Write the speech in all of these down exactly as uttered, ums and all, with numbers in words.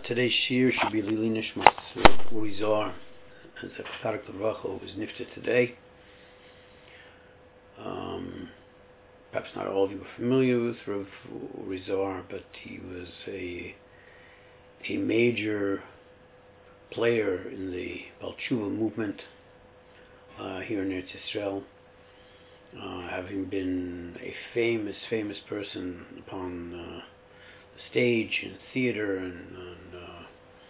Today's shir should be Lili Nishmas Uri Zohar, as a Chazadik L'Vracha was nifted today. Um, perhaps not all of you are familiar with Rav Uri Zohar, but he was a a major player in the Baal Tshuva movement uh, here in Eretz Yisrael, uh, having been a famous, famous person upon uh, the stage and theater and, and uh,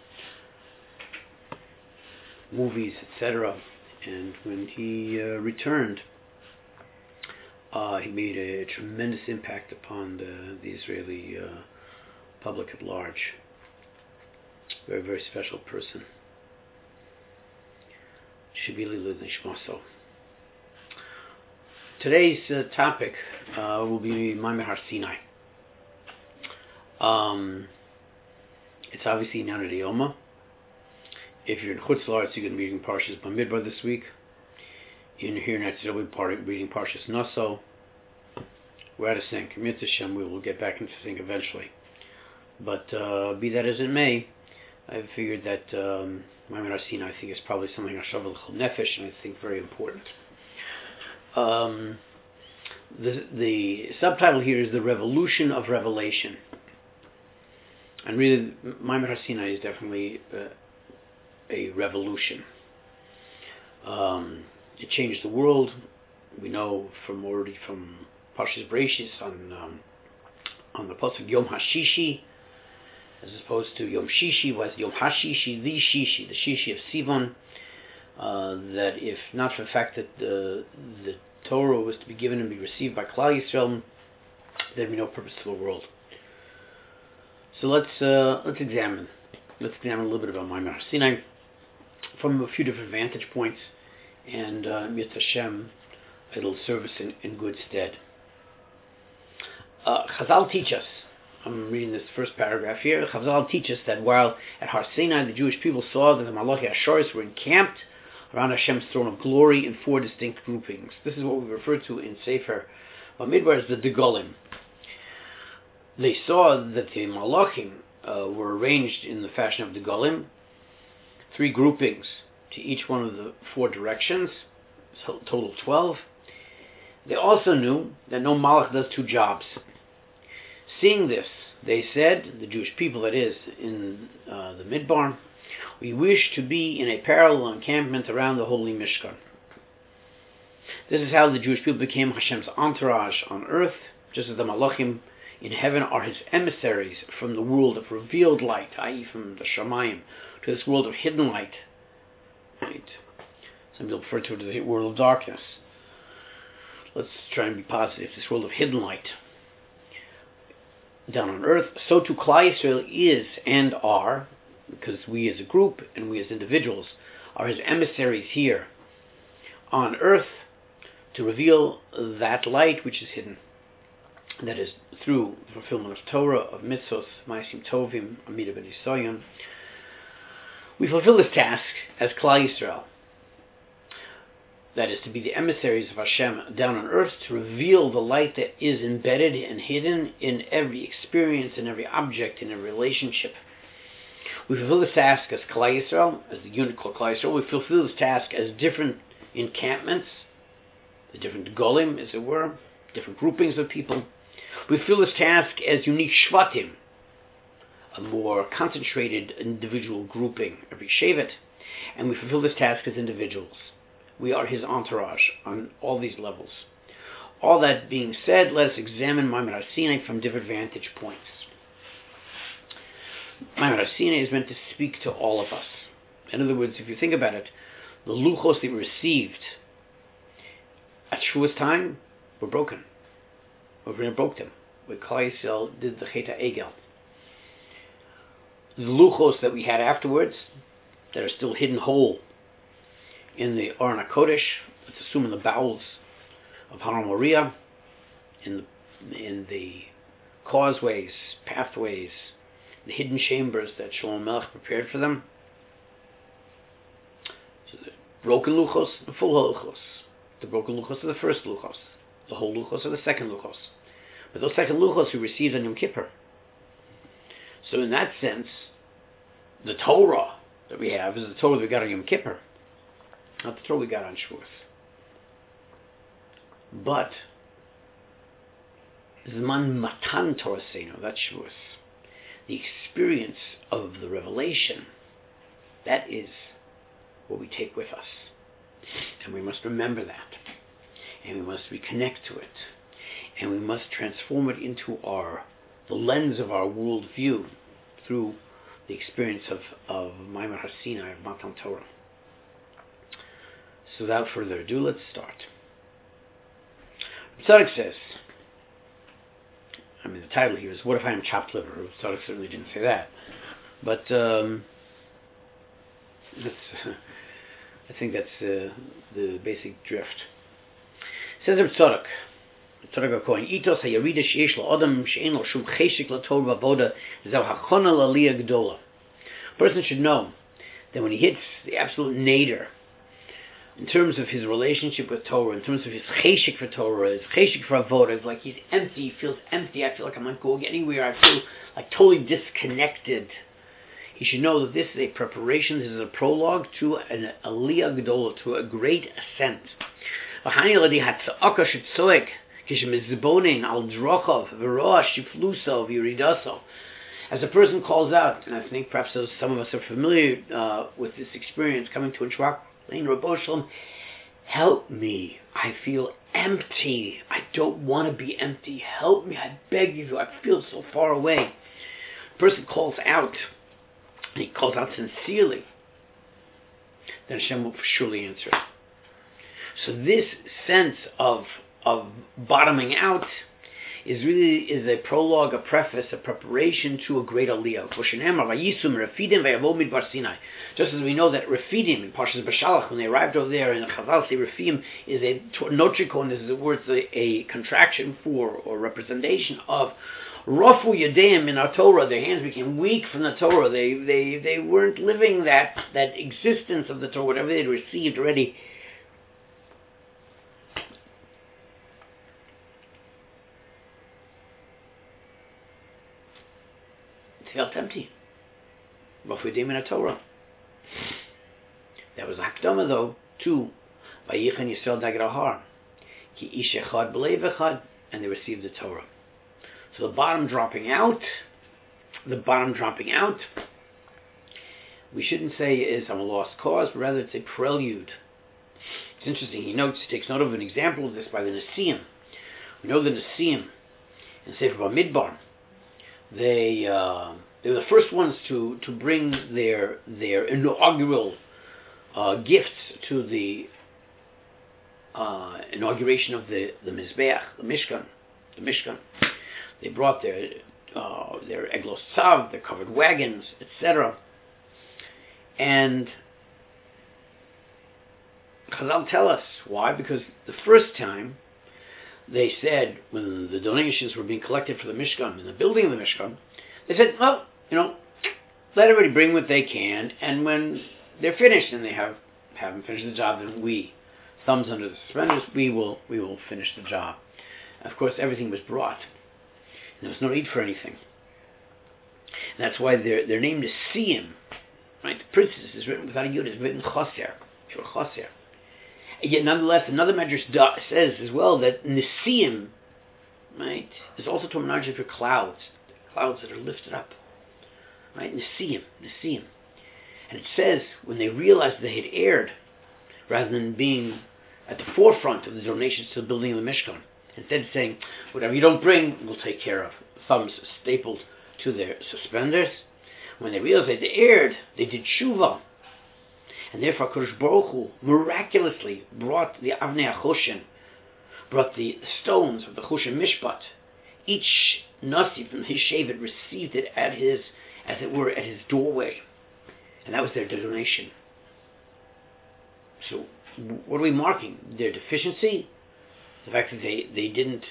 movies, et cetera. And when he uh, returned, uh, he made a tremendous impact upon the, the Israeli uh, public at large. Very, very special person. Shibili Nishmaso. Today's uh, topic uh, will be Maimer Har Sinai. Um, it's obviously Nana Yoma. If you're in Chutz La'aretz, you're going to be reading Parshas Bamidbar this week. In here in Eretz Yisrael, we'll be reading Parshas Naso. We're out of sync. Mitzvah Shem, we will get back into sync eventually. But uh, be that as it may, I figured that um, Maimer Har Sinai, I think, is probably something Hashav L'chol Nefesh, and I think very important. Um, the the subtitle here is The Revolution of Revelation. And really, Maimer Har Sinai is definitely uh, a revolution. Um, it changed the world. We know from already from Parshas Bereishis on um, on the pasuk Yom HaShishi, as opposed to Yom Shishi, was Yom HaShishi, the Shishi, the Shishi of Sivan, uh, that if not for the fact that the the Torah was to be given and be received by Klal Yisrael, there'd be no purpose to the world. So let's uh, let's examine let's examine a little bit about Maimer Har Sinai from a few different vantage points, and uh, Mitzvah Hashem, it'll serve us in, in good stead. Uh, Chazal teach us. I'm reading this first paragraph here. Chazal teach us that while at Har Sinai the Jewish people saw that the Malachi Ashoris were encamped around Hashem's throne of glory in four distinct groupings. This is what we refer to in Sefer Bamidbar as the Degolim. They saw that the Malachim uh, were arranged in the fashion of Degolim, three groupings to each one of the four directions, so total twelve. They also knew that no Malach does two jobs. Seeing this, they said, the Jewish people that is, in uh, the Midbar, we wish to be in a parallel encampment around the Holy Mishkan. This is how the Jewish people became Hashem's entourage on earth, just as the Malachim in heaven are his emissaries from the world of revealed light, that is from the Shamayim, to this world of hidden light. Right? Some people refer to it as the world of darkness. Let's try and be positive. This world of hidden light. Down on earth, so too Klal Yisrael is and are, because we as a group and we as individuals are his emissaries here on earth to reveal that light which is hidden. That is through the fulfillment of Torah, of mitzvos, ma'asim tovim, amida b'nisayon. We fulfill this task as Klal Yisrael. That is to be the emissaries of Hashem down on earth, to reveal the light that is embedded and hidden in every experience, in every object, in every relationship. We fulfill this task as Klal Yisrael, as the unit called Klal Yisrael. We fulfill this task as different encampments, the different golim, as it were, different groupings of people. We fulfill this task as unique shvatim, a more concentrated individual grouping, every shevet, and we fulfill this task as individuals. We are his entourage on all these levels. All that being said, let us examine Maimer Har Sinai from different vantage points. Maimer Har Sinai is meant to speak to all of us. In other words, if you think about it, the luchos that we received at Shua's time were broken. We broke them. When Klal Yisrael did the Chet HaEgel. The luchos that we had afterwards, that are still hidden whole in the Aron HaKodesh, let's assume in the bowels of Har Moriah, in the, in the causeways, pathways, the hidden chambers that Shlomo Melech prepared for them. So the broken luchos, the full luchos. The broken luchos are the first luchos. The whole luchos are the second luchos. But those second luchos we received on Yom Kippur. So in that sense, the Torah that we have is the Torah that we got on Yom Kippur, not the Torah we got on Shavuos. But Zman Matan Torah Seinu, that's Shavuos. The experience of the revelation, that is what we take with us. And we must remember that. And we must reconnect to it. And we must transform it into our the lens of our world view through the experience of, of Maimar HaSinai, of Matan Torah. So without further ado, let's start. Tzadok says, I mean, the title here is, What If I Am Chopped Liver? Tzadok certainly didn't say that. But um, that's, uh, I think that's uh, the basic drift. Says Reb Tzadok, Tzadok HaKohen, Itos HaYarida Sheyesh LaAdam She'en Lo Shum Cheshik LaTorah V'Avoda Zeh HaChona L'Aliyah Gdola. A person should know that when he hits the absolute nadir, in terms of his relationship with Torah, in terms of his cheshik for Torah, his cheshik for avodah, it's like he's empty, he feels empty, I feel like I'm not going anywhere, I feel like totally disconnected. He should know that this is a preparation, this is a prologue to an aliyah gedola, to a great ascent. As a person calls out, and I think perhaps those, some of us are familiar uh, with this experience, coming to a shvach, saying, Rabbi Shalom, help me. I feel empty. I don't want to be empty. Help me. I beg you. I feel so far away. The person calls out, and he calls out sincerely. Then Hashem will surely answer. So this sense of of bottoming out is really is a prologue, a preface, a preparation to a great aliyah. Just as we know that Refidim in Parshas Bashalach, when they arrived over there, and Chazal say Refidim is a notrikon, is the word a, a contraction for or representation of Rafu Yadeim in our Torah. Their hands became weak from the Torah. They they they weren't living that that existence of the Torah, whatever they had received already. It felt empty. Rafu Yadeim in our Torah. That was Hakdama though to Vayichan Yisrael Dagel Har Ki Ish Echad B'Leiv Echad, and they received the Torah. So the bottom dropping out, the bottom dropping out, we shouldn't say is I'm a lost cause, but rather it's a prelude. It's interesting. He notes, he takes note of an example of this by the Nesiim. We know the Nesiim in Sefer Bamidbar. They uh, they were the first ones to, to bring their their inaugural uh, gifts to the uh, inauguration of the the Mizbeach, the Mishkan, the Mishkan. They brought their uh, their eglos tzav, their covered wagons, et cetera. And Chazal tell us why, because the first time they said, when the donations were being collected for the Mishkan, in the building of the Mishkan, they said, well, you know, let everybody bring what they can, and when they're finished and they have haven't finished the job, then we, thumbs under the suspenders, we will we will finish the job. Of course, everything was brought. And there was no need for anything. And that's why their their name is Siyim, right? The princess is written without a yud, it's written Choser, Shur Choser. And yet, nonetheless, another medrash says as well that Nesiim, right, is also terminology for clouds, clouds that are lifted up, right? Nesiim, Nesiim. And it says when they realized they had erred, rather than being at the forefront of the donations to the building of the Mishkan, instead of saying, whatever you don't bring, we'll take care of, thumbs stapled to their suspenders, when they realized they had erred, they did tshuva. And therefore, Kodesh Baruch Hu miraculously brought the Avnei HaChoshen, brought the stones of the Choshen Mishpat. Each Nasi from his shevet received it at his, as it were, at his doorway. And that was their donation. So, what are we marking? Their deficiency? The fact that they, they didn't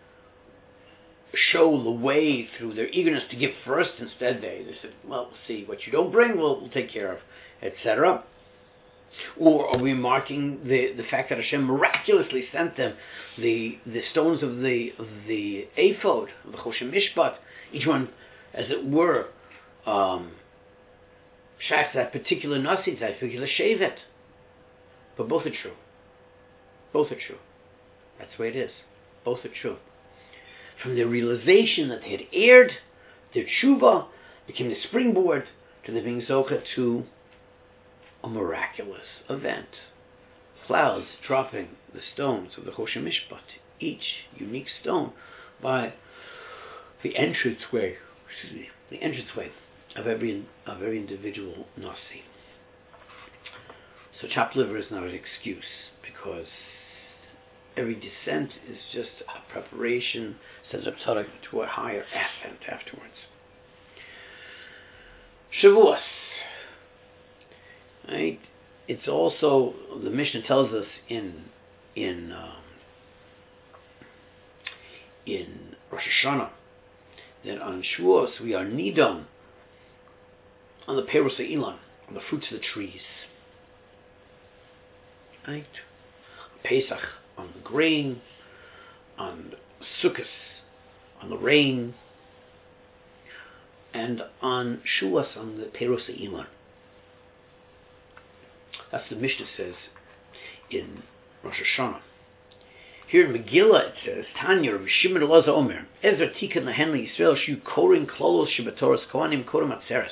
show the way through their eagerness to give first. Instead, they, they said, well, we'll see, what you don't bring, we'll, we'll take care of, et cetera. Or are we marking the, the fact that Hashem miraculously sent them the the stones of the of the ephod, of the Choshen Mishpat, each one, as it were, um, shayach to that particular nasi, to that particular shevet. But both are true. Both are true. That's the way it is. Both are true. From the realization that they had erred, their tshuva became the springboard to the being zocha to a miraculous event. Clouds dropping the stones of the Choshen Mishpat, each unique stone by the entranceway, excuse me, the entranceway of every of every individual nasi. So chopped liver is not an excuse, because every descent is just a preparation, sets up Tzaddik to a higher ascent afterwards. Shavuos. Right? It's also, the Mishnah tells us in in um, in Rosh Hashanah that on Shavuos we are nidon on the Peros Ilan, on the fruits of the trees. Right? Pesach on the grain, on Sukkot on the rain, and on Shavuos on the Peros Ilan. That's the Mishnah says in Rosh Hashanah. Here in Megillah it says, Tanya, Rabbi Shimon Elazar Omer, Ezra Tikkun Lahen LeYisrael Shu Korin Klolos Shebatoras Kohanim Korim Atzeres.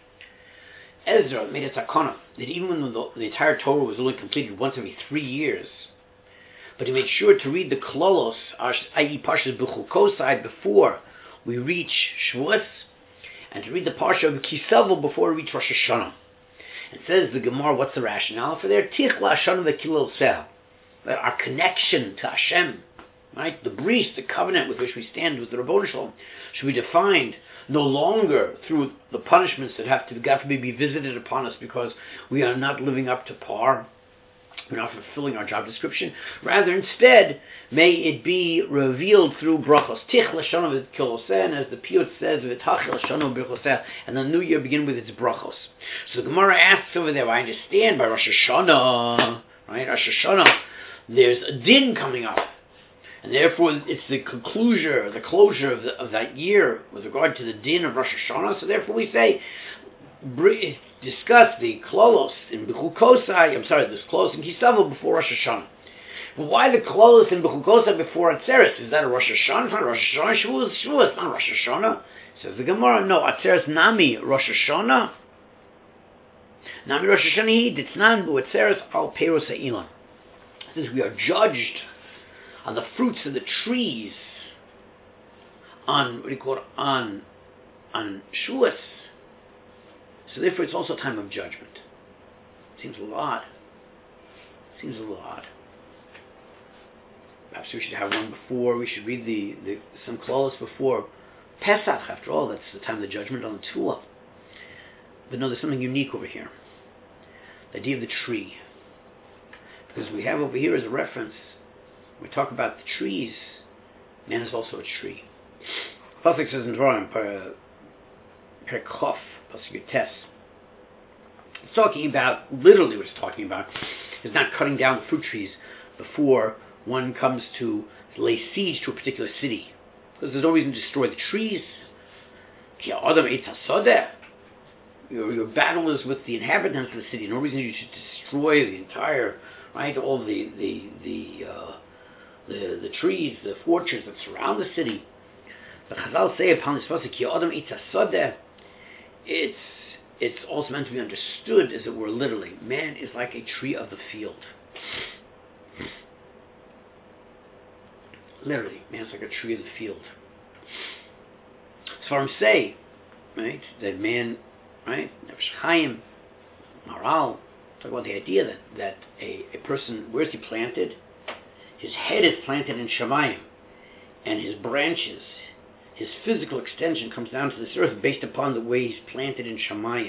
Ezra made a takana that even when the, the entire Torah was only completed once every three years, but he made sure to read the Klolos, that is. Parshas B'chukosai, before we reach Shavuos, and to read the Parsha of Kisavol before we reach Rosh Hashanah. It says the Gemara, what's the rationale for there? Tichla Hashanah v'kilol seh. Our connection to Hashem, right? The bris, the covenant with which we stand with the Rabboni Shalom, should be defined no longer through the punishments that have to, God forbid, be visited upon us because we are not living up to par. We're not fulfilling our job description. Rather, instead, may it be revealed through brachos. Tich l'shana v'kiloseh, and as the Piyut says, v'tach l'shana v'kiloseh, and the new year begin with its brachos. So the Gemara asks over there, I understand by Rosh Hashanah, right? Rosh Hashanah, there's a din coming up, and therefore it's the conclusion, the closure of, the, of that year with regard to the din of Rosh Hashanah. So therefore we say, discuss the klolos in B'chukosai, I'm sorry, this klolos in Kisavol before Rosh Hashanah. But why the klolos in B'chukosai before Atzeres? Is that a Rosh Hashanah? It's not Rosh Hashanah. Shavuos, Shavuos, it's not Rosh Hashanah. Says the Gemara, no, Atzeres Nami Rosh Hashanah. Nami Rosh Hashanah, it's not Atzeres al Peros Ha'ilan. Since we are judged on the fruits of the trees, on, what do you call it, on, on Shavuos. So therefore it's also a time of judgment. Seems a little odd. Seems a little odd. Perhaps we should have one before, we should read the, the some klolos before Pesach. After all, that's the time of the judgment on the Tula. But no, there's something unique over here. The idea of the tree. Because we have over here as a reference, we talk about the trees, man is also a tree. Pasuk says in Dvarim, Per Chof, Pasuk Tes. It's talking about, literally what it's talking about, is not cutting down the fruit trees before one comes to lay siege to a particular city. Because there's no reason to destroy the trees. Your, your battle is with the inhabitants of the city. No reason you should destroy the entire, right, all the the the uh, the, the trees, the orchards that surround the city. The Chazal say upon this pasuk, it's it's also meant to be understood, as it were, literally. Man is like a tree of the field. Literally, man is like a tree of the field. Svarim say, right, that man, right, Chaim, Maral, talk about the idea that, that a, a person, where's he planted? His head is planted in Shamayim, and his branches, his physical extension comes down to this earth based upon the way he's planted in Shamayim.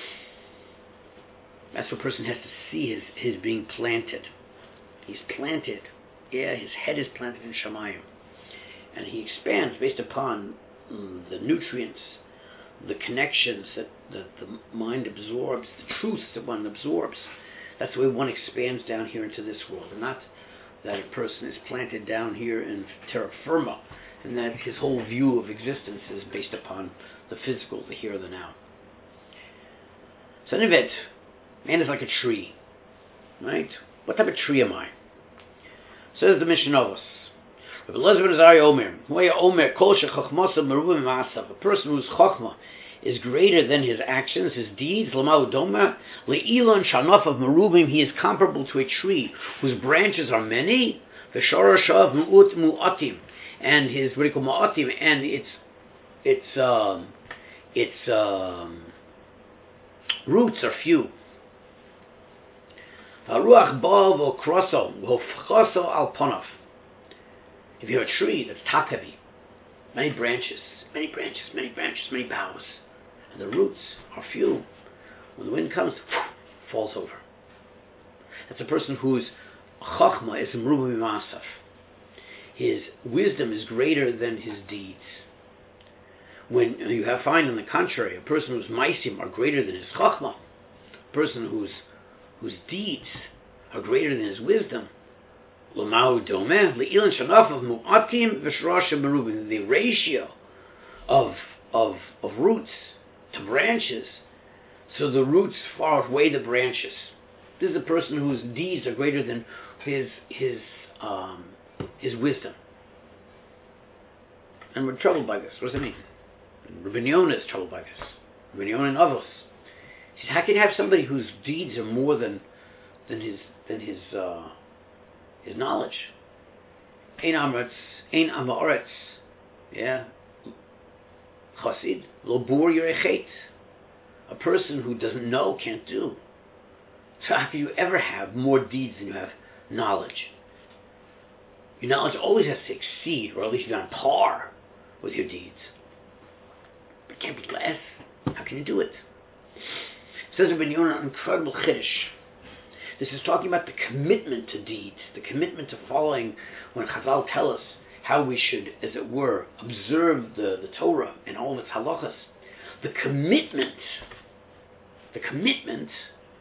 That's what a person has to see, his, his being planted. He's planted. Yeah, his head is planted in Shamayim. And he expands based upon mm, the nutrients, the connections that, that the mind absorbs, the truths that one absorbs. That's the way one expands down here into this world. And not that a person is planted down here in terra firma, and that his whole view of existence is based upon the physical, the here, the now. So Nivet, man is like a tree, right? What type of tree am I? Says the Mishnah. A person whose chachma is greater than his actions, his deeds, he is comparable to a tree whose branches are many, and his what do you call ma'atim, and its its um, its um, roots are few. If you have a tree that's top heavy, many branches, many branches, many branches, many boughs, and the roots are few, when the wind comes, falls over. That's a person whose chachma is mruba b'maasav. His wisdom is greater than his deeds. When you have find, on the contrary, a person whose maisim are greater than his chachma, a person whose whose deeds are greater than his wisdom, the ratio of of of roots to branches, so the roots far outweigh the branches. This is a person whose deeds are greater than his his um, his wisdom. And we're troubled by this. What does it mean? And Rabbi Yonah is troubled by this. Rabbi Yonah and others. He says, how can you have somebody whose deeds are more than than his than his uh, his knowledge? Ein amretz, ein amaretz, yeah. Chassid, lo bur yirechet. A person who doesn't know can't do. So how can you ever have more deeds than you have knowledge? Your knowledge always has to exceed, or at least be on par with your deeds. It can't be less. How can you do it? It says Rabbi Yonah, an incredible chiddush. This is talking about the commitment to deeds, the commitment to following when Chazal tell us how we should, as it were, observe the, the Torah and all of its halachas. The commitment, the commitment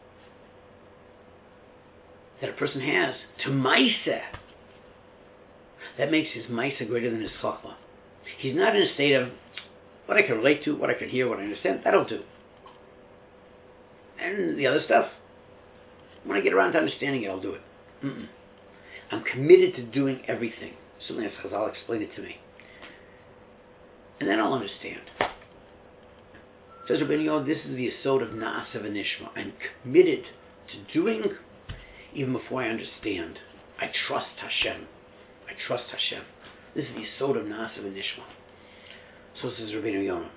that a person has to Maaseh, that makes his Maaseh greater than his chachma. He's not in a state of what I can relate to, what I can hear, what I understand, that'll do. And the other stuff, when I get around to understanding it, I'll do it. Mm-mm. I'm committed to doing everything. Certainly as Chazal explained it to me. And then I'll understand. Says Rabbi Yonah, this is the Yesod of Na'asav and Nishma. I'm committed to doing even before I understand. I trust Hashem. I trust Hashem. This is the Yesod of Na'asav and Nishma. So says Rabbi Yonah.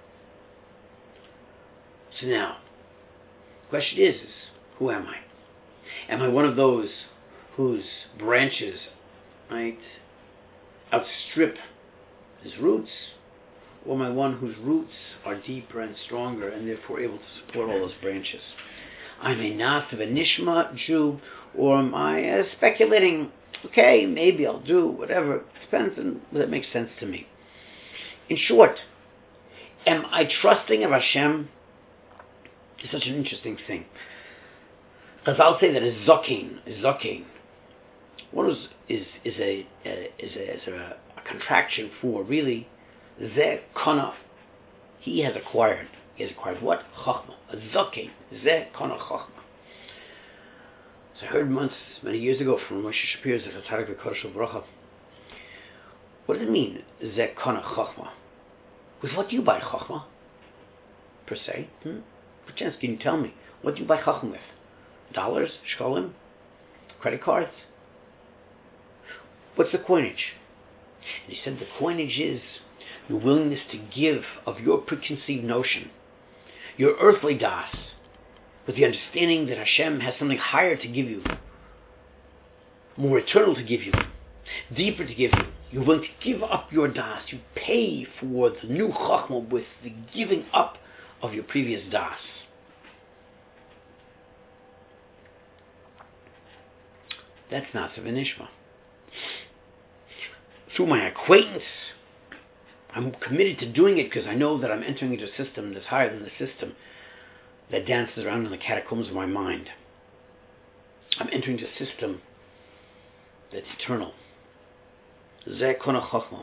So now, the question is, is, who am I? Am I one of those whose branches, right, outstrip his roots? Or am I one whose roots are deeper and stronger and therefore able to support all those branches? I'm a Na'asav and Nishma Jew, or am I uh, speculating, okay, maybe I'll do whatever. It depends on whether it makes sense to me. In short, am I trusting of Hashem? It's such an interesting thing. Because I'll say that a zokin, a zokin, what is is is a uh, is a, is a, a contraction for really ze kana. He has acquired. He has acquired what? Chachma. A zokin. Ze kana chachma. So I heard once many years ago from Moshe Shapiro, the Tzadik V'Kodesh Bracha. What does it mean? Ze kana chachma. With what do you buy chachma? Per se. Hmm? Perchance, can you tell me what do you buy chachma with? Dollars, shkolim, credit cards. What's the coinage? And he said the coinage is your willingness to give of your preconceived notion, your earthly das, with the understanding that Hashem has something higher to give you, more eternal to give you, deeper to give you. You're willing to give up your das. You pay for the new chachma with the giving up of your previous das. That's Na'asav and Nishma. Through my acquaintance, I'm committed to doing it because I know that I'm entering into a system that's higher than the system that dances around in the catacombs of my mind. I'm entering into a system that's eternal. Zeh kona chachma.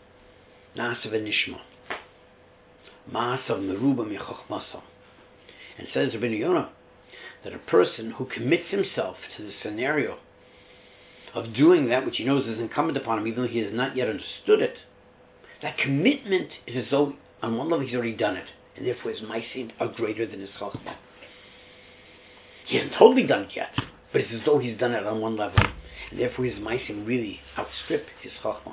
Na'asav and Nishma. Ma'asav meruba mi chachmasa. And says Rabbeinu Yonah that a person who commits himself to the scenario of doing that which he knows is incumbent upon him, even though he has not yet understood it, that commitment is as though on one level he's already done it, and therefore his maisim are greater than his chachma. He hasn't totally done it yet, but it's as though he's done it on one level, and therefore his maisim really outstrip his chachma.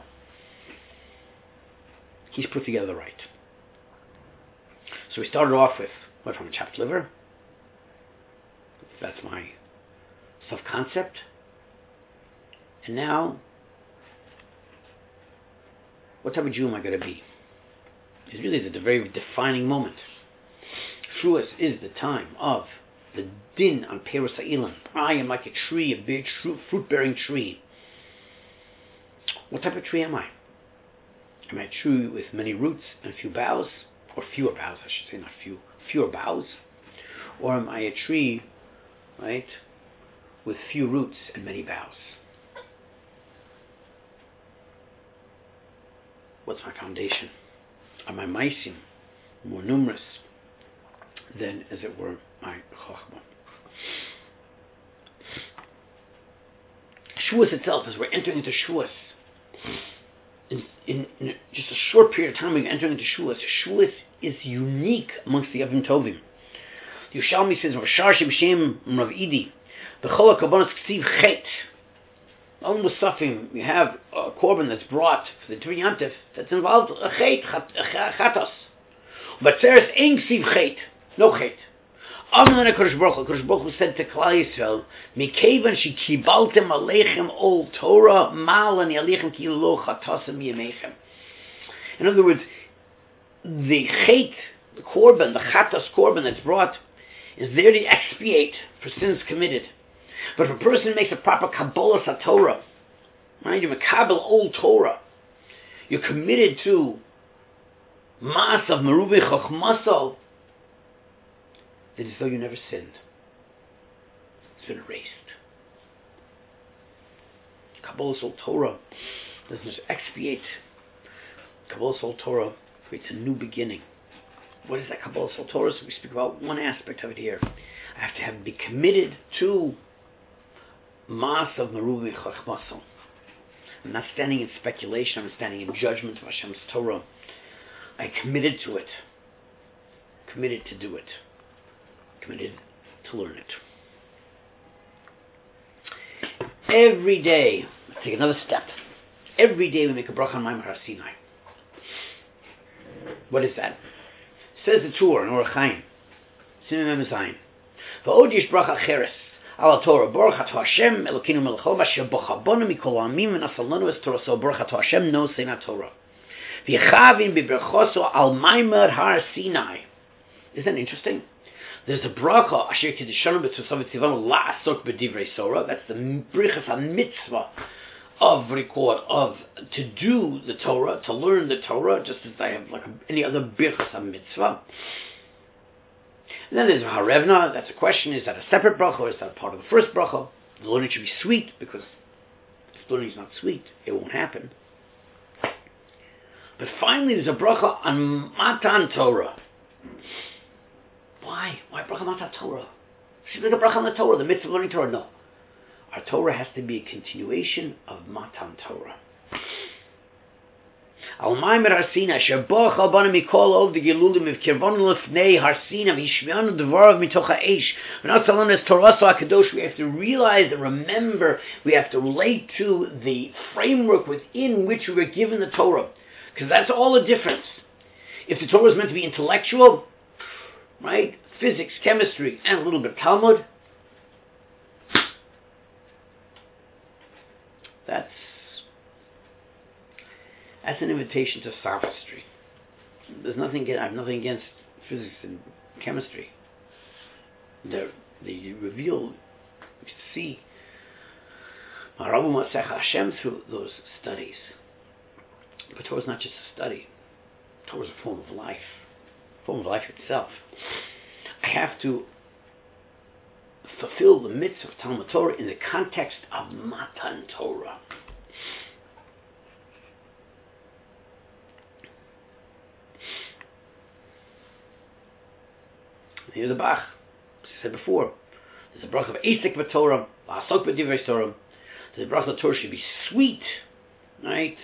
He's put together right. So we started off with what, from a chopped liver. That's my self-concept. And now, what type of Jew am I going to be? It's really the very defining moment. Shavuos is the time of the din on Perus HaIlan. I am like a tree, a big fruit-bearing tree. What type of tree am I? Am I a tree with many roots and few boughs? Or fewer boughs, I should say, not few, fewer boughs? Or am I a tree, right, with few roots and many boughs? What's my foundation? Are my maisim more numerous than, as it were, my chachma? Shavuos itself, as we're entering into Shavuos, in, in, in just a short period of time we're entering into Shavuos, Shavuos is unique amongst the Yevim Tovim. The Yerushalmi says, V'sharshim Shem Rav Idi, B'chol HaKorbanos Ksiv Chet. All Musafim, we have a korban that's brought for the Tvi Yantif that's involved a chet, a chatos. But there's ein Ksiv Chet, no chet. Amen HaKadosh Baruch Hu, HaKadosh Baruch Hu said to Klal Yisrael, Mikevan she kibaltem aleichem ol Torah, mal ani aleichem ki lo chatosim yemeichem. In other words, the chet, the korban, the chatos korban that's brought, is there to expiate for sins committed. But if a person makes a proper Kabbalah HaTorah, right, you're Makabel old Torah, you're committed to Maas of Merubei Chochmaso, then it's as though you never sinned. It's been erased. Kabbalah old Torah doesn't just expiate. Kabbalah old Torah creates a new beginning. What is that Kabbalah old Torah? So we speak about one aspect of it here. I have to have be committed to Maas of Merubei Chochmaso. I'm not standing in speculation, I'm standing in judgment of Hashem's Torah. I committed to it. Committed to do it. Committed to learn it. Every day, let's take another step. Every day we make a bracha on Maimar Har Sinai. What is that? Says the Torah in Orach Chaim, Siman Mem Zayin. V'od yesh bracha cheres. Al Torah, Baruch Ato Hashem, Elokeinu melech haolam, asher bocha banu mikol ha'amim, v'nasal lanu es Toraso, Baruch Ato Hashem, no seina Torah. V'yechavim b'berchoso al Maimar Har Sinai. Isn't that interesting? There's a bracha, asher kiddushanu b'tzusav v'tzivanu la'asok b'divrei Torah. That's the brichas ha-mitzvah of record, of to do the Torah, to learn the Torah, just as I have like any other brichas ha-mitzvah. And then there's a Harevna. That's a question: is that a separate bracha or is that part of the first bracha? The learning should be sweet, because if learning is not sweet, it won't happen. But finally, there's a bracha on Matan Torah. Why? Why bracha Matan Torah? Should be like a bracha on the Torah, the mitzvah of learning Torah. No, our Torah has to be a continuation of Matan Torah. Al Maimar Har Sinai, asher bocha al banu mikol ol v'gelulim v'kirvonu lefnei Har Sinai v'yishmeanu devarav mitoch ha'esh v'nasal lanu es Toraso HaKadosh. We have to realize and remember, we have to relate to the framework within which we were given the Torah, because that's all the difference. If the Torah is meant to be intellectual, right, physics, chemistry, and a little bit of Talmud, that's That's an invitation to sophistry. There's nothing. I have nothing against physics and chemistry. They they reveal, you see, Marabu Masech Hashem through those studies. But Torah is not just a study. Torah is a form of life, a form of life itself. I have to fulfill the mitzvah of Talmud Torah in the context of Matan Torah. Here's the Bach. As I said before, there's a bracha of Eisek b'Torah, La'asok b'divrei Torah. There's a bracha of Torah should be sweet, right?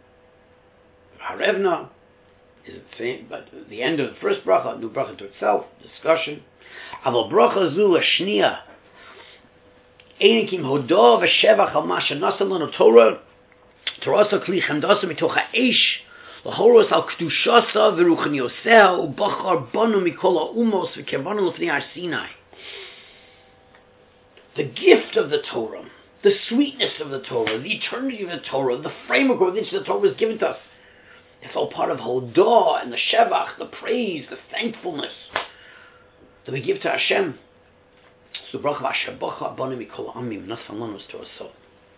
Harevna is the same, but the end of the first bracha, new bracha to itself, discussion. Aval bracha zu l'shniya, Einikim hodo v'shevach al ma shenasa lanu Torah, Torah kli chemdasa mitoch ha'esh, l'horos al kedushasa v'ruchnioseh u'bachar banu mikol ha'umos v'kevanu l'fnei Har Sinai. The gift of the Torah, the sweetness of the Torah, the eternity of the Torah, the framework of which the Torah was given to us. It's all part of Hodah and the Shevach, the praise, the thankfulness that we give to Hashem. So bracha v'ashabacha abanu mikol ha'amim nasan lanu Torah so.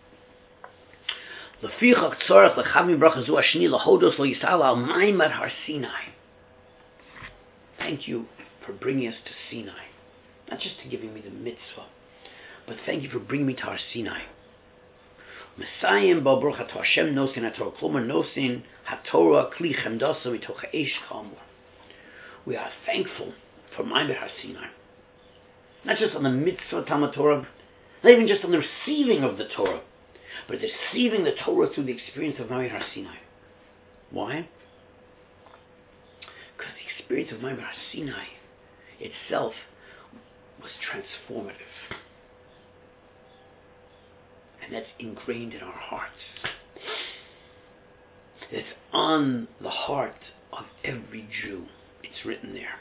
Lefichach tzorach lechavim bracha zu hashni lahodos lo yisal al ma'imad Har Sinai. Thank you for bringing us to Sinai, not just to giving me the mitzvah, but thank you for bringing me to Har Sinai. Messiah ba bracha to Hashem nosin haTorah klomer nosin haTorah kli chemdasa mitoch ha'esh kamor. We are thankful for ma'imad Har Sinai, not just on the mitzvah Talmud Torah, not even just on the receiving of the Torah, but receiving the Torah through the experience of ma'imad Har Sinai. Why? Because the experience of ma'imad Har Sinai itself was transformative. And that's ingrained in our hearts. It's on the heart of every Jew. It's written there.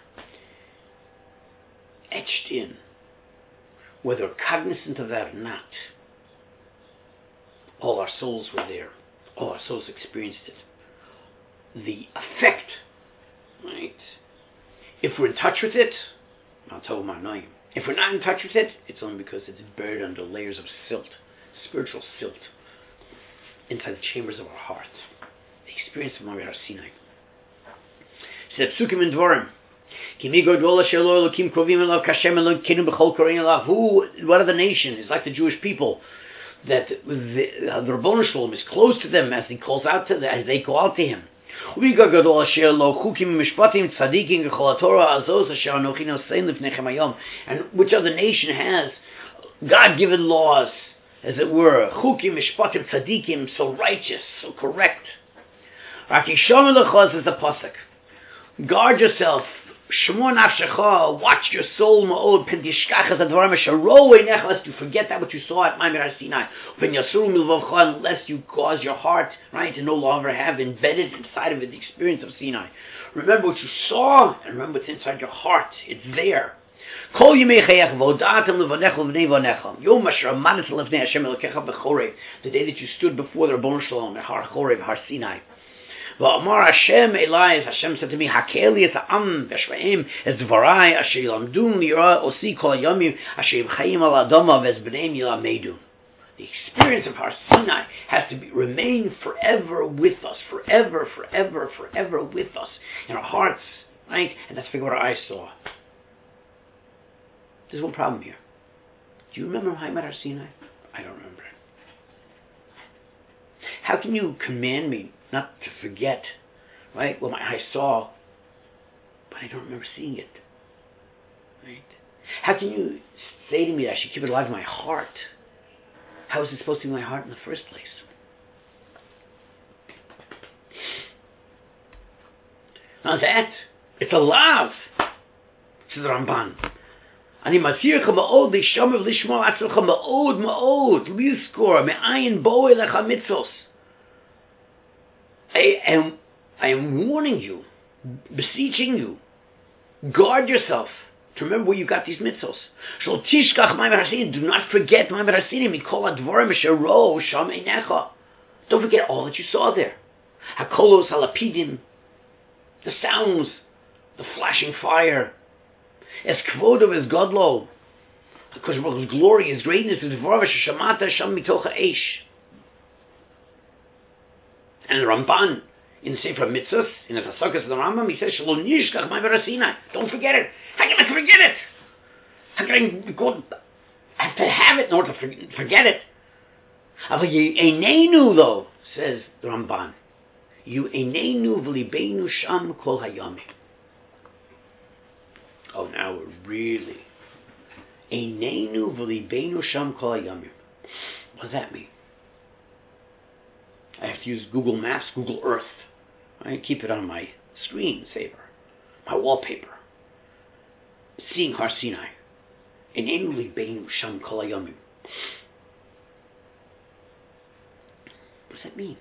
Etched in. Whether cognizant of that or not. All our souls were there. All our souls experienced it. The effect, right? If we're in touch with it, I'll tell my name. If we're not in touch with it, it's only because it's buried under layers of silt. Spiritual silt inside the chambers of our heart. The experience of ma'imad Har Sinai. Said Psukim in Dvorim. Who? What are the nations? It's like the Jewish people that the, uh, the Rabbanu Shalom is close to them as he calls out to them, as they call out to him. And which other nation has God-given laws, as it were, chukim, mishpatim, tzadikim, so righteous, so correct. Rakishom elachos is the pasuk. Guard yourself. Shmor nafshecha. Watch your soul ma'od. Pendishkach es advarim asher ro'u einecha, lest you forget that what you saw at ma'imad Har Sinai. When yasuru milvavcha, unless you cause your heart, right, to no longer have embedded inside of it the experience of Sinai. Remember what you saw, and remember what's inside your heart. It's there. Kol yimei chayach v'oda'atem levanecha v'nei vanecha. Yom asher amadet lefnei Hashem elokecha b'chorev. The day that you stood before the Rabbanu Shalom at Har Chorev, Har Sinai. V'amar Hashem Elai, Hashem said to me, Hakeli et ha'am v'shvaim et dvarai asher yilamdun lira osi kol hayamim asher yimchayim al adama v'ezbneim yilamedu. The experience of Har Sinai has to be, remain forever with us, forever, forever, forever with us in our hearts, right? And that's what our eyes saw. There's one problem here. Do you remember ma'imad Har Sinai? I don't remember it. How can you command me not to forget, right? Well, my eyes saw, but I don't remember seeing it, right? How can you say to me that I should keep it alive in my heart? How is it supposed to be in my heart in the first place? Now that, it's a lav, says the Ramban. אני מזהירך מאוד לשמור ולשמור עצמך מאוד מאוד לזכור מאין באו אליך המצוות. I am, I am warning you, beseeching you, guard yourself to remember where you got these mitzvos. Shel tishkach ma'imad Har Sinai. Do not forget ma'imad Har Sinai. Mikol hadvarim asher ro'u sham einecha. Don't forget all that you saw there. Hakolos halapidim, the sounds, the flashing fire. As kvodo as godlo, because His glory, His greatness is v'arav shamata sham mitoch ha'esh. And the Ramban in the Sefer Mitzvos, in the Pasakas of the Rambam, he says, "Shelo nishkach ma'imad Har Sinai." Don't forget it. How can I forget it? How can I go? I have to have it in order to forget it. But you einenu, though, says the Ramban, you einenu v'libeinu sham kol hayamim. Oh, now we're really, Einenu v'libeinu sham kol hayamim. What does that mean? I have to use Google Maps, Google Earth. I keep it on my screensaver, my wallpaper. Seeing Har Sinai. Einenu v'libeinu sham kol hayamim. What does that mean?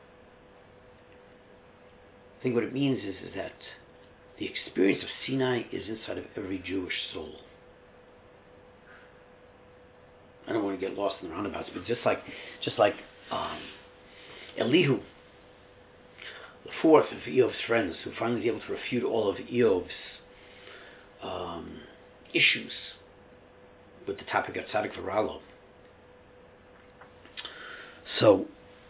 I think what it means is, is that the experience of Sinai is inside of every Jewish soul. I don't want to get lost in the roundabouts, but just like, just like um, Elihu, the fourth of Eov's friends, who finally was able to refute all of Eov's um, issues with the topic of Tzaddik V'Ralo. So,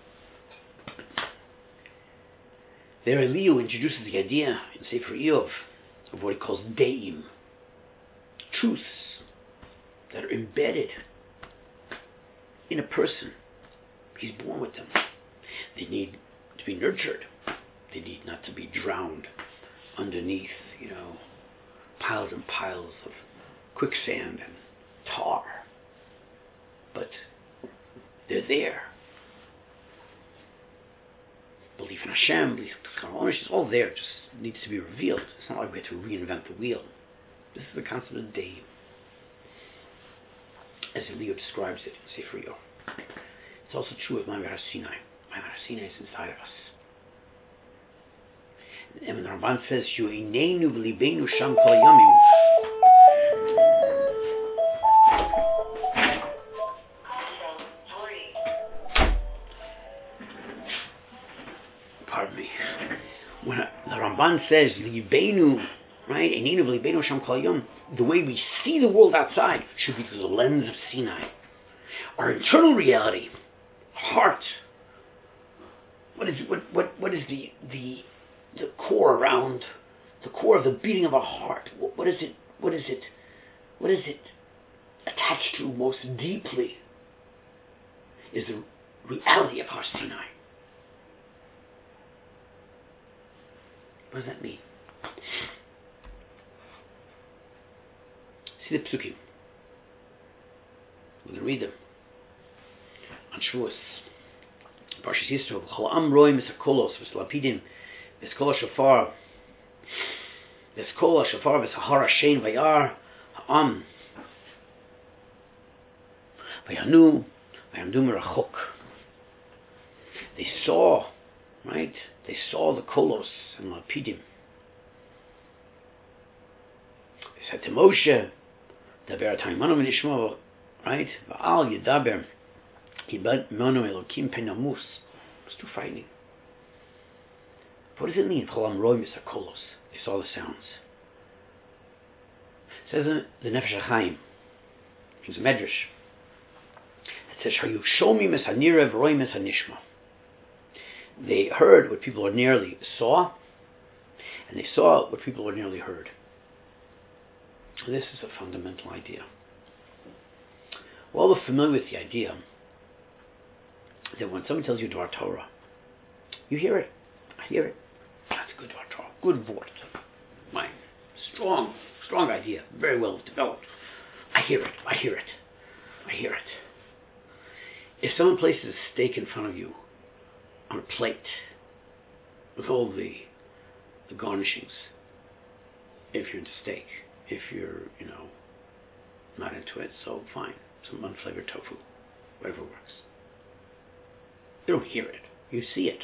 there Elihu introduces the idea in Sefer Eov of what he calls Deim, truths that are embedded in a person. He's born with them. They need to be nurtured. They need not to be drowned underneath, you know, piles and piles of quicksand and tar. But they're there. Belief in Hashem, belief in Kadosh, it's all there. It just needs to be revealed. It's not like we have to reinvent the wheel. This is the concept of Deim, as Eliyahu describes it in Sefer Eov. It's also true of Ma'amad Har Sinai. Ma'amad Har Sinai is inside of us. And when the Ramban says, Yu'einenu v'libeinu sham kol hayamim, pardon me, when the Ramban says, Libeinu, right, Einenu v'libeinu sham kol hayamim, the way we see the world outside should be through the lens of Sinai. Our internal reality, heart. What is what what what is the the the core around the core of the beating of our heart? What, what is it? What is it? What is it attached to most deeply? Is the reality of Har Sinai. What does that mean? See the psukim. We're going to read them. On Shavuos. Parshas Yisro. V'chol am roim es hakolos v'slapidim v'eskol hashofar v'eskol hashofar v'sahar hashen v'yar ha'am v'yanu v'yamdu merachok. They saw, right? They saw the kolos and lapidim. They said to Moshe, Daber Taimanu v'nishmo, right? V'al yedaber Ibad Manu Elokim Penamus. It's too frightening. What does it mean? Cholam Roim is a kolos. They saw the sounds. It says in the Nefesh HaChaim, it's a medrash. It says, Shayu Shomi Mes Hanirev Roim Mes Hanishma. They heard what people ordinarily saw, and they saw what people ordinarily heard. This is a fundamental idea. We're all familiar with the idea that when someone tells you Dvar Torah, you hear it. I hear it. That's good Dvar Torah. Good word. My strong, strong idea. Very well developed. I hear it. I hear it. I hear it. If someone places a steak in front of you on a plate with all the the garnishings, if you're into steak, if you're, you know, not into it, so fine. Some unflavored tofu, whatever works. You don't hear it. You see it.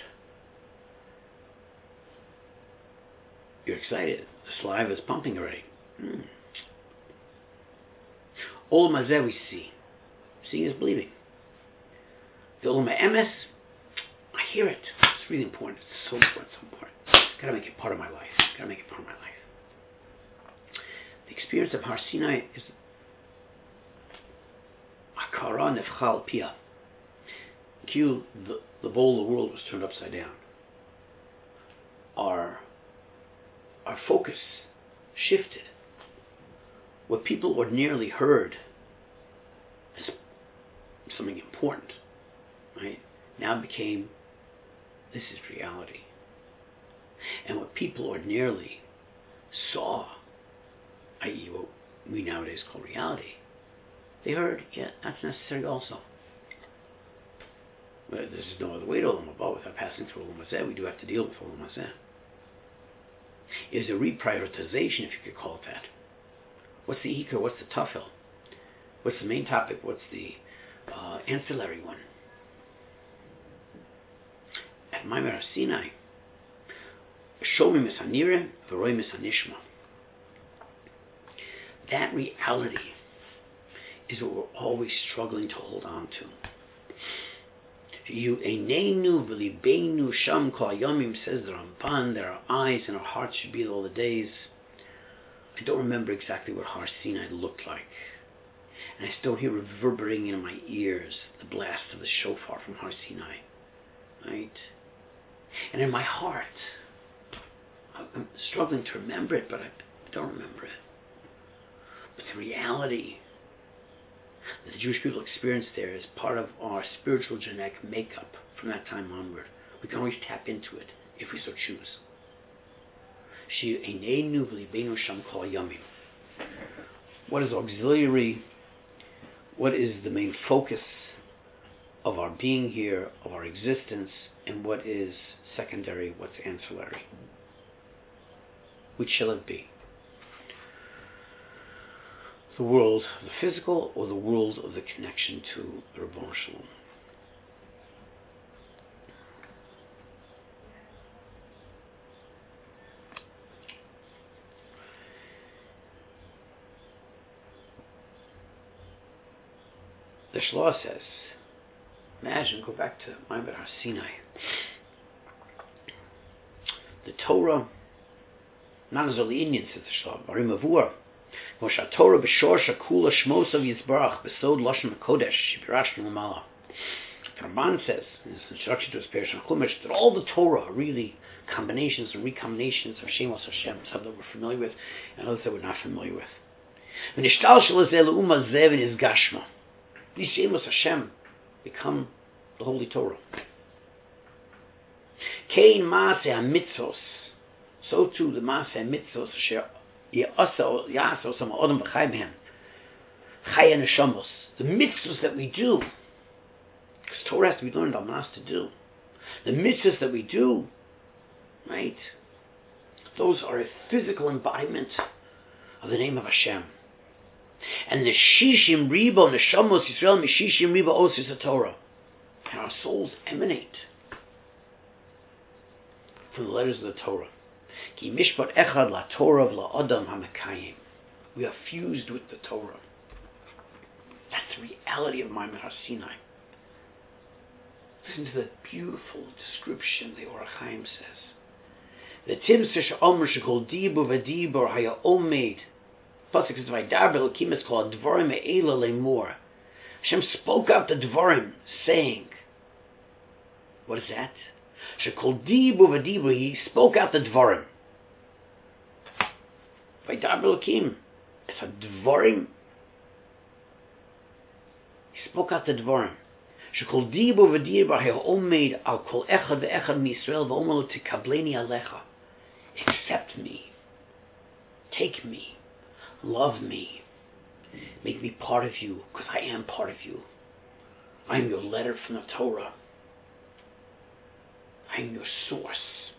You're excited. The saliva is pumping already. Mm. All mazeh we see. Seeing is believing. The Olam Emes, I hear it. It's really important. It's so important. So important. Gotta make it part of my life. Gotta make it part of my life. The experience of Har Sinai is Hakara Nefchal Pia. Q, the, the bowl of the world was turned upside down. Our, our focus shifted. What people ordinarily heard as something important, right, now became, this is reality. And what people ordinarily saw, that is what we nowadays call reality, They heard, yeah, that's necessary also. Well, there's no other way to Olam Haba without passing through Olam Hazeh. We do have to deal with Olam Hazeh. Is a reprioritization, if you could call it that. What's the Ikar? What's the Tafel? What's the main topic? What's the uh, ancillary one? At Maimer HaSinai, Shomim es hanireh, v'roim es hanishma. That reality is what we're always struggling to hold on to. You eineinu v'libeinu sham kol hayomim, says the Ramban, that our eyes and our hearts should be all the days. I don't remember exactly what Har Sinai looked like. And I still hear reverberating in my ears the blast of the shofar from Har Sinai. Right? And in my heart, I'm struggling to remember it, but I don't remember it. But the reality that the Jewish people experienced there is part of our spiritual genetic makeup from that time onward. We can always tap into it if we so choose. What is auxiliary? What is the main focus of our being here, of our existence, and what is secondary, what's ancillary? Which shall it be? The world of the physical or the world of the connection to the Ribbono Shel Olam? The Shloah says, imagine, go back to Maimer HaSinai. The Torah, not as only Indian, says the Shloah, Barim Avur, Moshe Torah b'shor shakula shmos of Yisbarach b'sod lashon hakodesh shibirashnu l'mala. The Ramban says in his introduction to his Parish on Chumash that all the Torah are really combinations and recombinations of Shemos Hashem, some that we're familiar with and others that we're not familiar with. V'nishtal shel zeh le'uma zeh v'nizgashma. These Shemos Hashem become the Holy Torah. Kein maaseh hamitzvos, so too the maaseh hamitzvos asher the mitzvahs that we do, because Torah has to be learned on us to do. The mitzvahs that we do, right? Those are a physical embodiment of the name of Hashem. And the shishim ribo neshamos Yisrael mishishim ribo osis the Torah, and our souls emanate from the letters of the Torah. Ki mishpat echad la Torah v'la adam hamekayim. We are fused with the Torah. That's the reality of Maimer HaSinai. Listen to the beautiful description the Or HaChaim says. The timser she'omer shekol dibur v'dibur haya omed. Pasuk says v'aydaber l'kim es kol advarim e'ela le'mor. Hashem spoke out the dvarim, saying, what is that? Shekol dibur v'dibur, he spoke out the dvarim. V'aydaber l'kim. It's a dvarim. He spoke out the dvarim. Shekol dibur v'dibur haya omed al kol echad ve'echad miYisrael v'omer lo tikableni alecha. Accept me. Take me. Love me. Make me part of you, because I am part of you. I am your letter from the Torah. I am your source.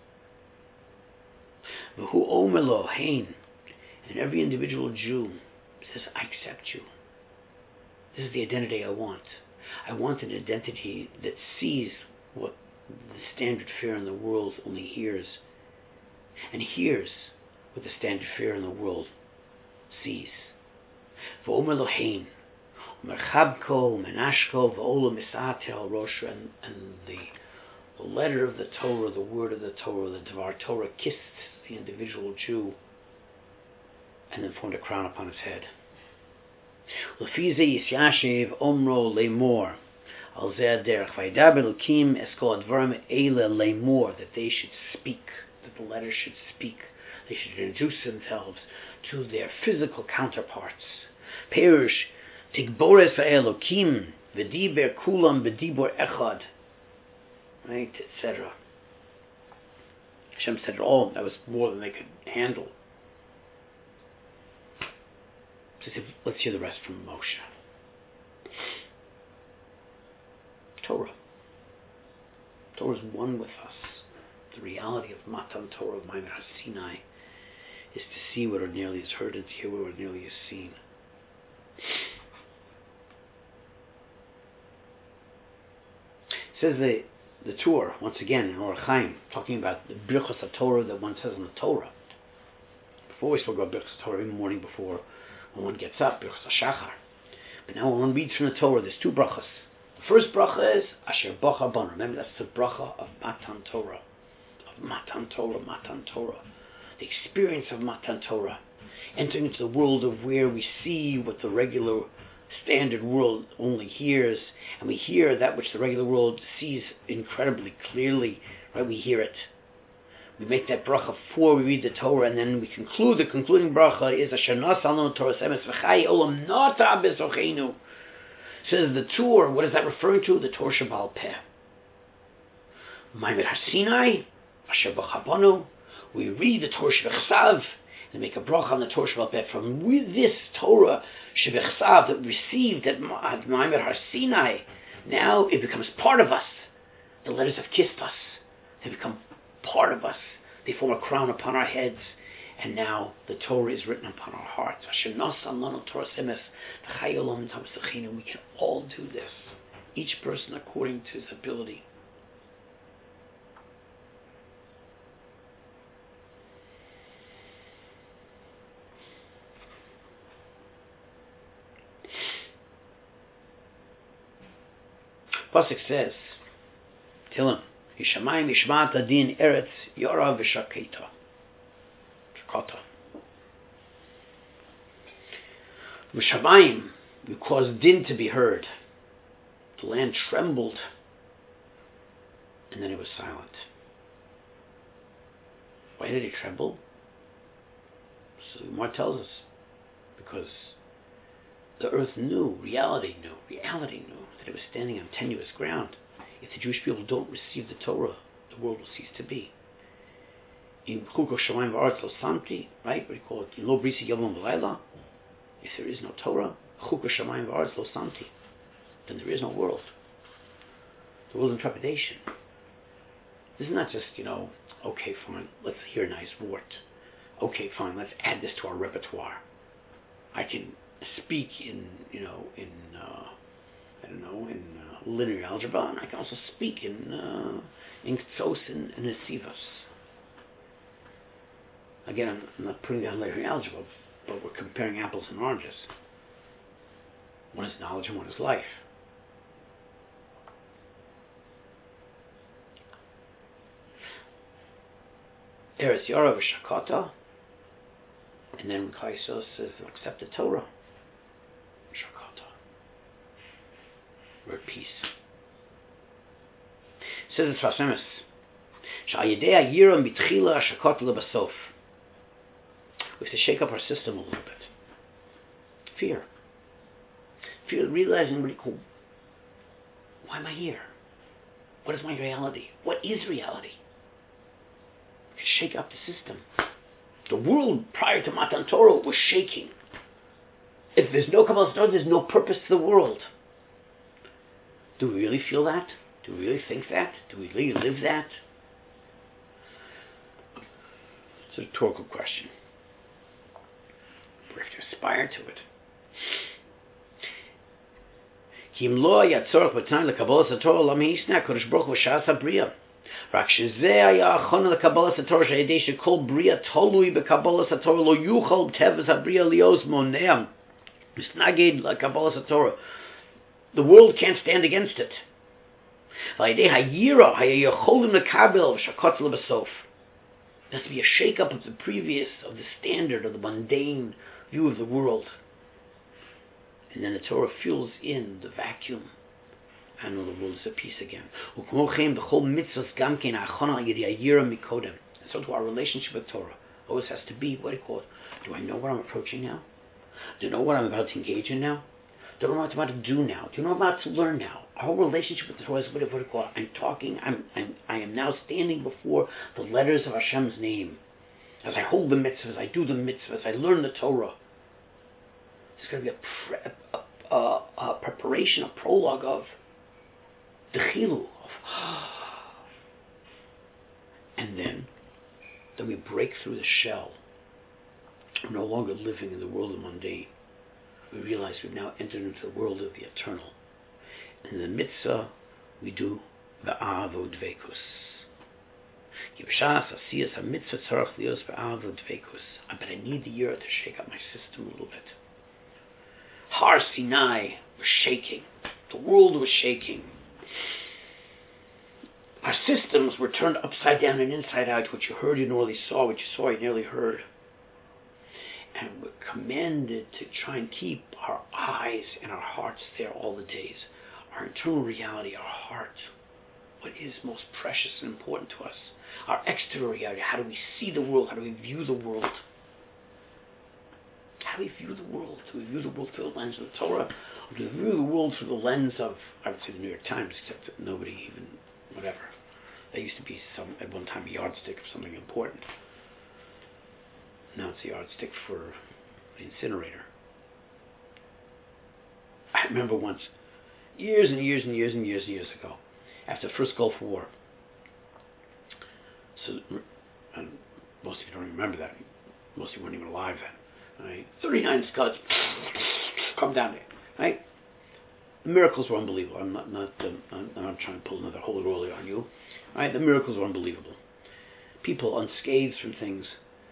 V'hu omer lo hein. And every individual Jew says, I accept you. This is the identity I want. I want an identity that sees what the standard fare in the world only hears, and hears what the standard fare in the world sees. V'omer lo hein. Merchabko, menashko, v'olam misater al rosha, and the the letter of the Torah, the word of the Torah, the Dvar Torah kissed the individual Jew and then formed a crown upon his head. Lefi ze yisyashev omro le'mor al zeh derech v'aydaber Elokim es kol advarim eila le'mor, that they should speak, that the letters should speak, they should introduce themselves to their physical counterparts. Perish tigbores ha'elokim v'diber kulam v'dibor echad, right, et cetera. Hashem said it all. That was more than they could handle. So let's hear the rest from Moshe. Torah. Torah is one with us. The reality of Matan Torah, of Maimed HaSinai, is to see what ordinarily is heard and to hear what ordinarily is seen. It says the the Torah, once again, in Orach Chaim, talking about the Birchos HaTorah that one says in the Torah. Before we spoke about Birchos HaTorah every morning before when one gets up, Birchos HaShachar. But now when one reads from the Torah, there's two brachas. The first bracha is Asher Bacha Ban. Remember, that's the bracha of Matan Torah. Of Matan Torah, Matan Torah. The experience of Matan Torah. Entering into the world of where we see what the regular standard world only hears, and we hear that which the regular world sees incredibly clearly, right? We hear it. We make that bracha before we read the Torah, and then we conclude. The concluding bracha is Asher Nasa Alonu Torah Semes V'chai Olam Nata B'Zocheinu. Says the Torah. What is that referring to? The Torah Sheba'al Peh. Maimed HaSinai Asher B'Chabanu. We read the Torah Shebechsav and make a bracha on the Torah Sheba'al Peh. From this Torah Shebechsav that we received at Maimed HaSinai, now it becomes part of us. The letters have kissed us. They become part of us. They form a crown upon our heads, and now the Torah is written upon our hearts. We can all do this, each person according to his ability. Pasuk says, Tilim, Yishamayim Yishmat Adin Eretz Yora V'Shaketa. Shakata. V'Shamayim, we caused din to be heard. The land trembled, and then it was silent. Why did it tremble? So the Gemara tells us, because the earth knew, reality knew, reality knew that it was standing on tenuous ground. If the Jewish people don't receive the Torah, the world will cease to be. In Chukah Shamayim V'Aretz Lo Samti, right? What do you call it? In Lo Brisi Yom V'Layla. If there is no Torah, Chukah Shamayim V'Aretz Lo Samti, then there is no world. The world in trepidation. This is not just, you know, okay, fine, let's hear a nice wort. Okay, fine, let's add this to our repertoire. I can speak in, you know, in, uh, I don't know, in uh, linear algebra, and I can also speak in uh, in Ktsos and, and Nesivos. Again, I'm, I'm not putting down linear algebra, but we're comparing apples and oranges. One is knowledge and one is life. Eretz Yora V'Shakata, and then Kaisos says, accept the Torah. Shakata. We're at peace. Says the Sfas Emes, Sha'ayidei Yiram B'Tchila Shakata L'Basof. We have to shake up our system a little bit. Fear. Fear, realizing really cool. Why am I here? What is my reality? What is reality? Shake up the system. The world prior to Matan Torah was shaking. If there's no Kabbalah Torah, there's no purpose to the world. Do we really feel that? Do we really think that? Do we really live that? It's a rhetorical question. We have to aspire to it. Kim lo yatzorach b'tnai lekabbalas Torah lam hisna Kodesh Baruch Hu b'shas habriya. רק שזה היה הכנה לקבלת התורה שהידי שכל בריאה תלוי בקבלת התורה לא יוכל טבע הבריאה להיות מונע מסנגד לקבלת התורה. The world can't stand against it. והידי היראה היה יכולים לקבל ושקוט לבסוף. There has to be a shake-up of the previous, of the standard, of the mundane view of the world. And then the Torah fills in the vacuum. I know the world is at peace again. And so to our relationship with Torah always has to be, what do you call it? Do I know what I'm approaching now? Do I know what I'm about to engage in now? Do I know what I'm about to do now? Do you know what I'm about to learn now? Our whole relationship with the Torah is, what do you call it? I'm talking, I'm, I'm, I am now standing before the letters of Hashem's name. As I hold the mitzvahs, I do the mitzvahs, I learn the Torah. There's going to be a, pre- a, a, a preparation, a prologue of the chilul of, and then, then we break through the shell. We're no longer living in the world of mundane. We realize we've now entered into the world of the eternal. And in the mitzvah, we do v'a'avo dveikus. But I need the year to shake up my system a little bit. Har Sinai was shaking. The world was shaking. Our systems were turned upside down and inside out. What you heard, you nearly saw. What you saw, you nearly heard. And we're commanded to try and keep our eyes and our hearts there all the days. Our internal reality, our heart. What is most precious and important to us? Our external reality. How do we see the world? How do we view the world? How do we view the world? Do we view the world through the lens of the Torah? Or do we view the world through the lens of, I would say, the New York Times, except that nobody even, whatever. That used to be some at one time a yardstick of something important. Now it's a yardstick for the incinerator. I remember once, years and years and years and years and years ago, after the first Gulf War. So, and most of you don't remember that. Most of you weren't even alive then. Right? thirty-nine Scuds, come down there. Right? The miracles were unbelievable. I'm not, not, um, I'm, I'm not trying to pull another holy roller on you. Right? The miracles were unbelievable. People unscathed from things.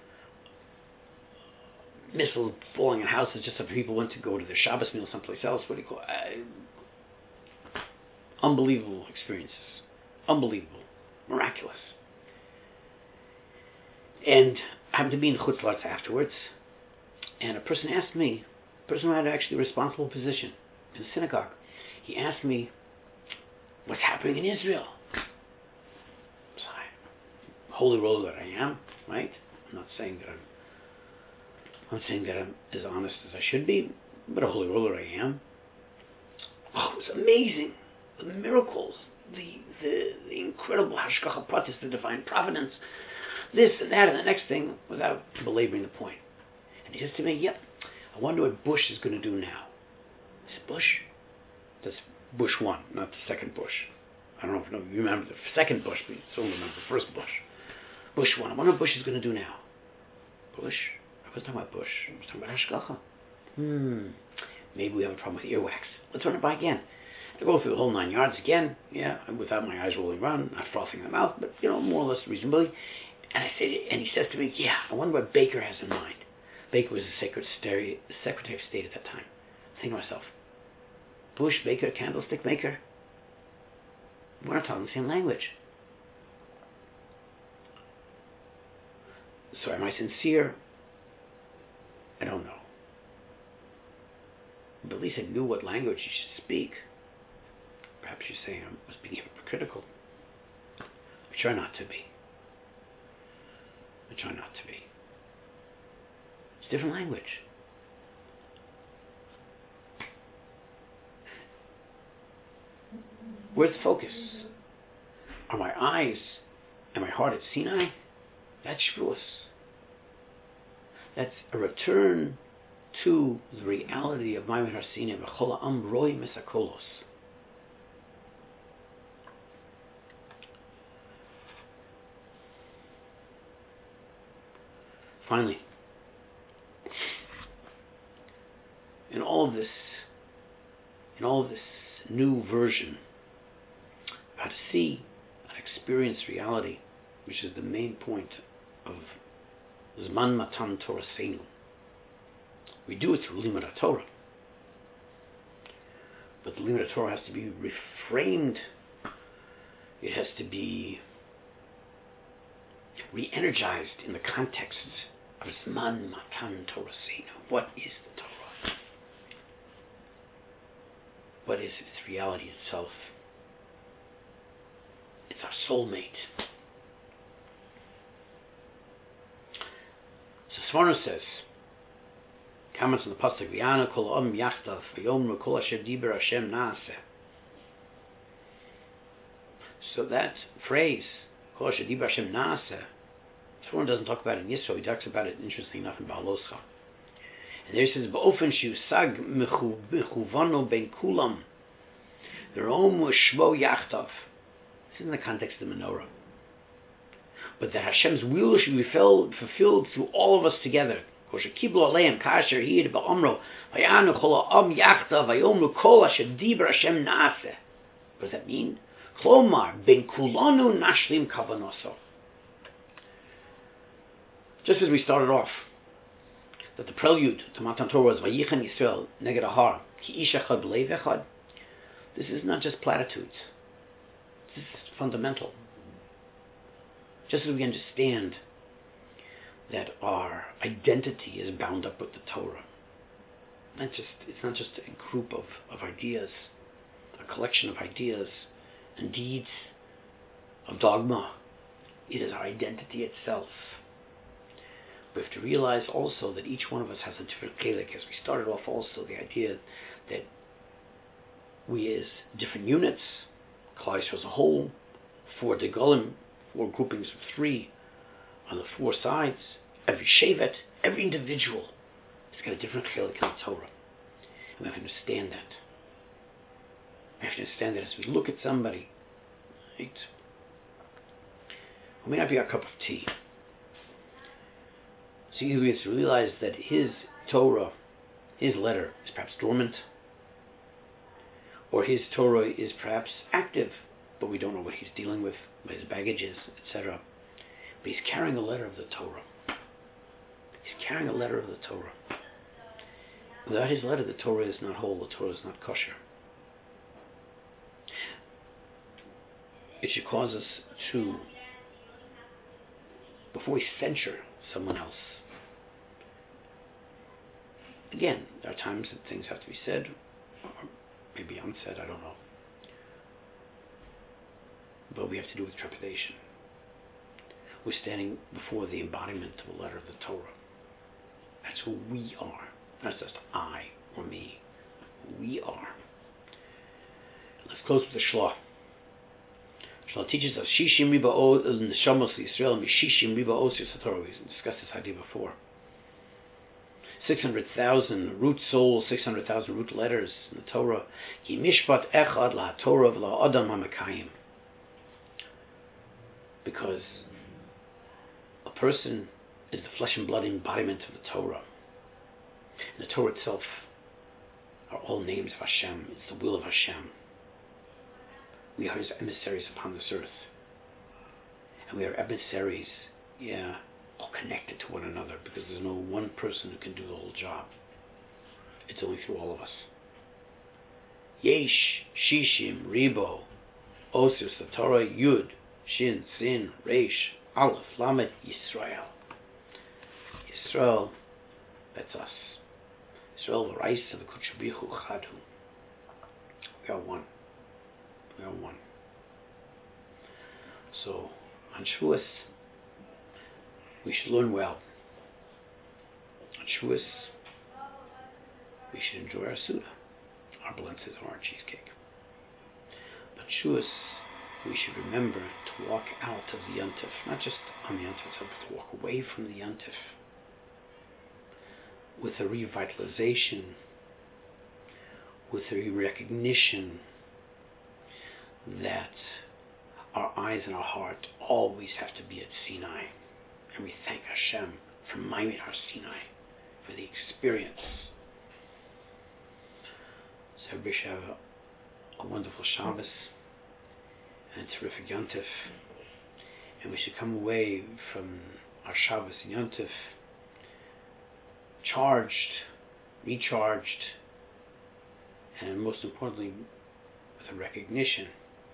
Missiles falling in houses just after people went to go to their Shabbos meal someplace else. What do you call it? Uh, unbelievable experiences. Unbelievable. Miraculous. And I happened to be in Chutz La'aretz afterwards, and a person asked me, a person who had actually a responsible position in the synagogue, he asked me, what's happening in Israel? So I, holy roller that I am, right? I'm not saying that I'm I'm saying that I'm as honest as I should be, but a holy roller I am. Oh, it was amazing. The miracles, the the, the incredible hashgacha pratis, the divine providence, this and that and the next thing, without belaboring the point. And he says to me, yep, I wonder what Bush is going to do now. I said, Bush? That's Bush one, not the second Bush. I don't know if you remember the second Bush, but you still remember the first Bush. Bush one. I wonder what Bush is going to do now. Bush? I was talking about Bush. I was talking about hashgacha. Hmm. Maybe we have a problem with earwax. Let's run it by again. I go through the whole nine yards again. Yeah, without my eyes rolling around, not frothing in the mouth, but you know, more or less reasonably. And I say, and he says to me, "Yeah, I wonder what Baker has in mind." Baker was the Secretary, Secretary of State at that time. I think to myself, Bush, Baker, candlestick maker. We're not talking the same language. So am I sincere? I don't know. But at least I knew what language you should speak. Perhaps you're saying I was being hypocritical. I try not to be. I try not to be. It's a different language. Where's the focus? Are my eyes and my heart at Sinai? That's Shavuos. That's a return to the reality of Ma'amad Har Sinai. V'chol ha'am roim es hakolos. Finally, in all of this, in all of this new version, how to see and experience reality, which is the main point of Zman Matan Torah Seinu. We do it through Limud HaTorah. But the Limud HaTorah has to be reframed. It has to be re-energized in the context of Zman Matan Torah Seinu. What is the Torah? What is its reality itself? It's our soulmate. So Sforno says, comments on the pasuk, V'yana kol ha'am yachdav v'yomru kol asher diber Hashem na'aseh. So that phrase, kol asher diber Hashem na'aseh, Sforno doesn't talk about it in Yisro. He talks about it, interestingly enough, in Ba'aloscha. And there he says, Ba'ofen shiusag mechuvano ben kulam. V'romu shmo yachtav. This is in the context of the menorah. But that Hashem's will should be fulfilled through all of us together. What does that mean? Just as we started off, that the prelude to Matan Torah was Vayichen Yisrael Neged Ahar Ki Ish Echad B'Leiv Echad. This is not just platitudes. This is fundamental. Just as we understand that our identity is bound up with the Torah. Not just, it's not just a group of, of ideas, a collection of ideas and deeds of dogma. It is our identity itself. We have to realize also that each one of us has a different chelik. As we started off also, the idea that we as different units, Klal Yisrael as a whole, four degolim, four groupings of three on the four sides, every shevet, every individual has got a different chelik in the Torah. And we have to understand that. We have to understand that as we look at somebody, right, who may not be our cup of tea. So either we have to realize that his Torah, his letter, is perhaps dormant, or his Torah is perhaps active, but we don't know what he's dealing with, what his baggage is, et cetera. But he's carrying a letter of the Torah. He's carrying a letter of the Torah. Without his letter, the Torah is not whole, the Torah is not kosher. It should cause us to, before we censure someone else, again, there are times that things have to be said, or maybe unsaid, I don't know. But we have to do it with trepidation. We're standing before the embodiment of a letter of the Torah. That's who we are. Not just I or me. We are. Let's close with the Shlah. Shlah teaches us Shishim Riba O Neshamos Yisrael Mishishim Riba Osius Torah. We discussed this idea before. Six hundred thousand root souls, six hundred thousand root letters in the Torah. Ki Mishpat Echad La Torah V'La Adam HaMekayim. Because a person is the flesh and blood embodiment of the Torah. And the Torah itself are all names of Hashem. It's the will of Hashem. We are his emissaries upon this earth. And we are emissaries, yeah, all connected to one another, because there's no one person who can do the whole job. It's only through all of us. Yesh, Shishim, Ribo, Osius, the Torah, Yud, Shin, Sin, Reish, Aleph, Lamed, Yisrael. Yisrael, that's us. Yisrael, V'Raisa, V'Kutshabichu, Chadu. We are one. We are one. So, on Shavuos, we should learn well. On Shavuos, we should enjoy our Suda, our blintzes or our cheesecake. But Shavuos, we should remember to walk out of the Yontif, not just on the Yontif itself, but to walk away from the Yontif with a revitalization, with a recognition that our eyes and our heart always have to be at Sinai. And we thank Hashem for Maimed Har Sinai, for the experience. So we should have a, a wonderful Shabbos and a terrific Yontif. And we should come away from our Shabbos and Yontif charged, recharged, and most importantly, with a recognition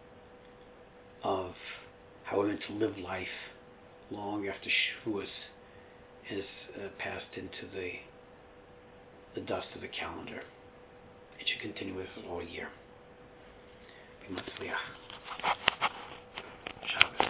of how we're meant to live life long after Shavuos has uh, passed into the the dust of the calendar. It should continue with us all year. B'matzliach. Shabbos.